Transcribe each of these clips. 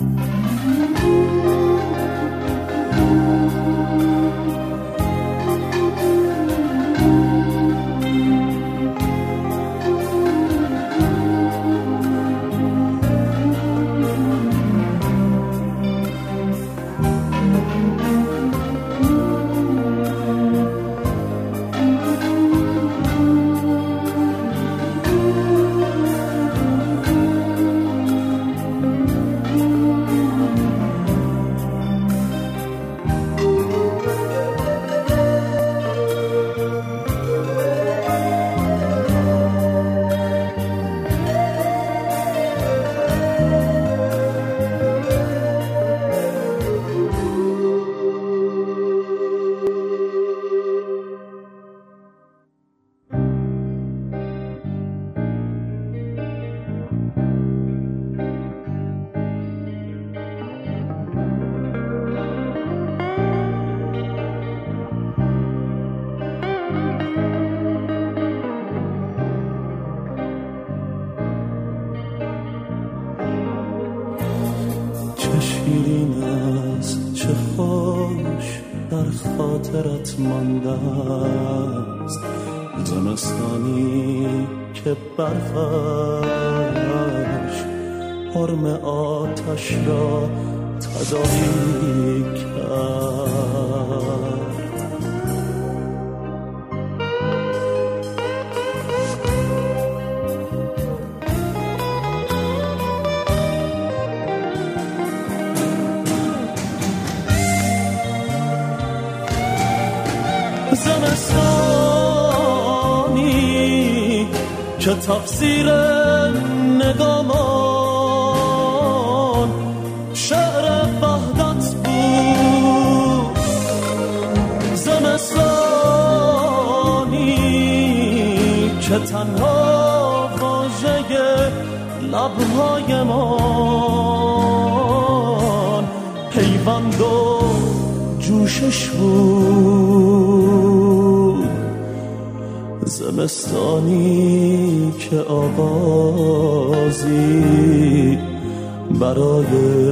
شیرین است چه خوش در خاطرت مانده است، زمستانی که برفش حرم آتش را تداعی کرد. زمستانی که تفسیر نگامان شعر وحدت بود، زمستانی که تنها واژه لبهایمان پیوند و جوشش بود، زمستانی که آغازی برای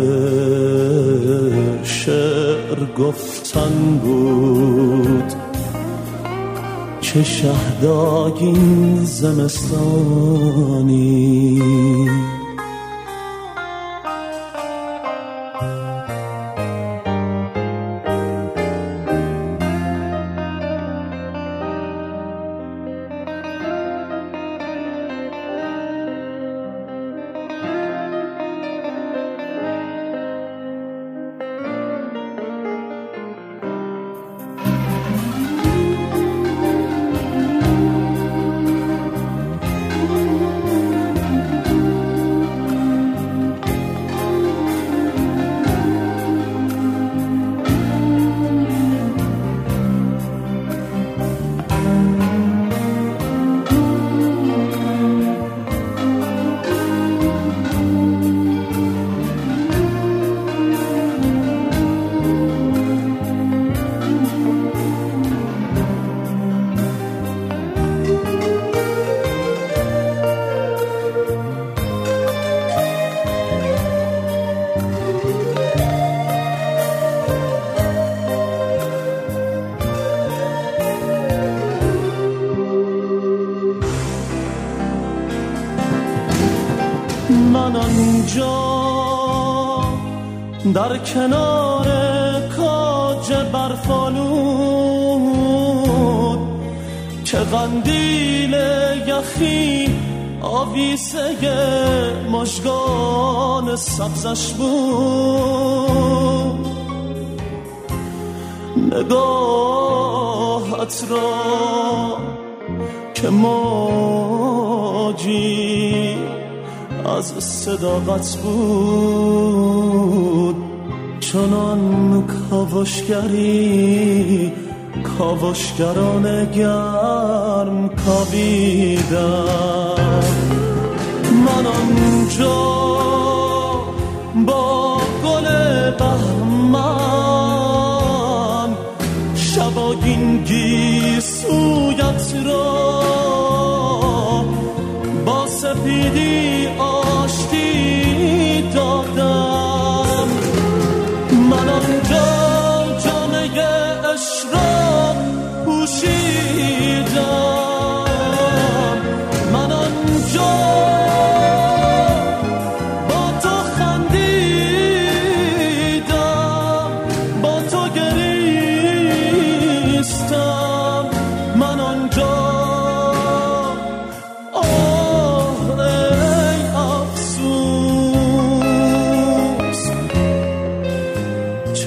شعر گفتن بود. چه شهداگین زمستانی. من آنجا در کنار کاج برفالود که قندیل یخی آویسه مژگان سبزش بود، نگاهت را که موجی از صداقت بود، چنان کاوشگری کاوشگران گرم کاویدم. من آنجا با گل بهمن شباگین گیسویت را با سپیدی آشتی دادم.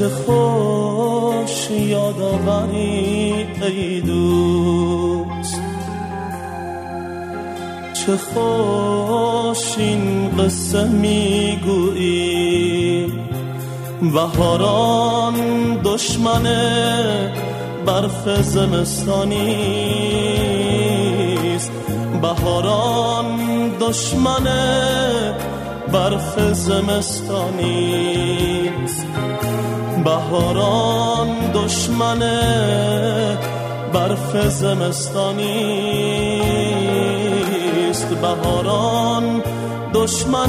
چه خوش یادآوری ای دوست، چه خوش این قصه میگویی. بهاران دشمن برف زمستانیست، بهاران دشمن برف زمستانیست، بهاران دشمن برف زمستانیست، بهاران دشمن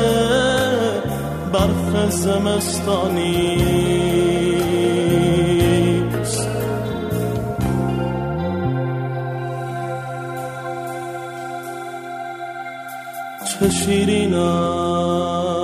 برف زمستانیست. چه شیرین